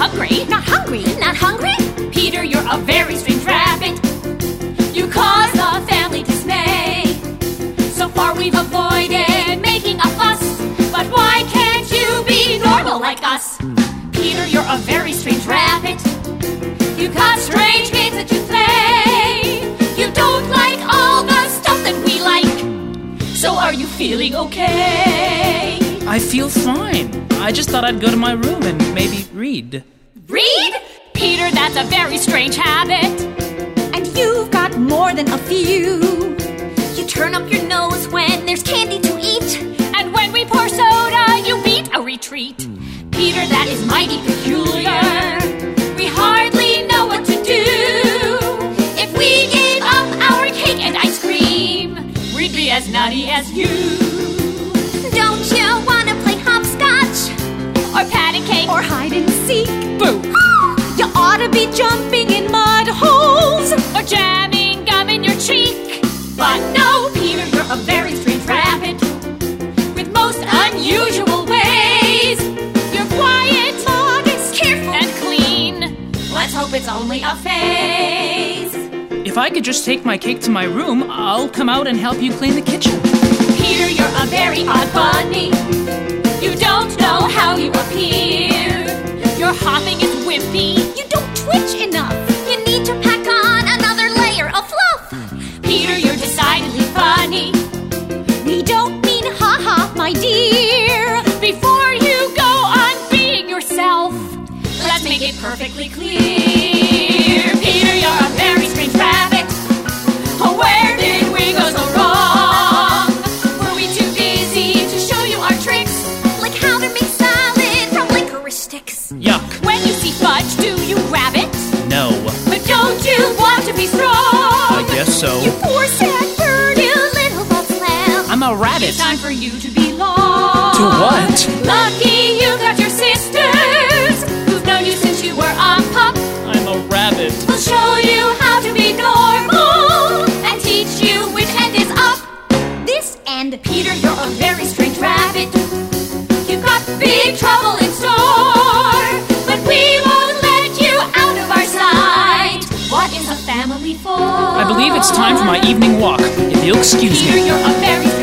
hungry. Not hungry? Not hungry? Peter, you're a very strange rabbit. You cause the family dismay. So far we've avoided making a fuss, but why can't you be normal like us? Peter, you're a very strange rabbit. You got strange games that you play. You don't like all the stuff that we like. So are you feeling okay? I feel fine. I just thought I'd go to my room and maybe read. Read? Peter, that's a very strange habit. And you've got more than a few. You turn up your nose when there's candy to eat. And when we pour soda, you beat a retreat. Peter, that is mighty peculiar. We hardly know what to do. If we gave up our cake and ice cream, we'd be as nutty as you. Don't you wanna play hopscotch? Or pat and cake? Or hide and seek? Boo! You ought to be jumping in mud holes. Or jamming gum in your cheek. But no, Peter, you're a very strange rabbit with most unusual ways. You're quiet, modest, careful, and clean. Let's hope it's only a phase. If I could just take my cake to my room, I'll come out and help you clean the kitchen. Peter, you're a very odd bunny. You don't know how you appear. Your hopping is wimpy. You don't twitch enough. You need to pack on another layer of fluff. Peter, you're decidedly funny. We don't mean ha-ha, my dear. Before you go on being yourself, let's make it perfectly clear. Peter, you're a very strange rabbit. Oh, where did we go so wrong? Were we too busy to show you our tricks? Like how to make salad from licorice sticks. Yuck. When you see fudge, do you grab it? No. But don't you want to be strong? I guess so. You poor sad bird, you little butt lamb. I'm a rabbit. It's time for you to belong. To what? Lucky you got your sisters, who've known you since you were a pup. I'm a rabbit. We'll show you how to be normal and teach you which end is up. This end. Peter, you're a very strange rabbit. You've got big trouble in store, but we won't let you out of our sight. What is a family for? I believe it's time for my evening walk, if you'll excuse Peter, me. you're a very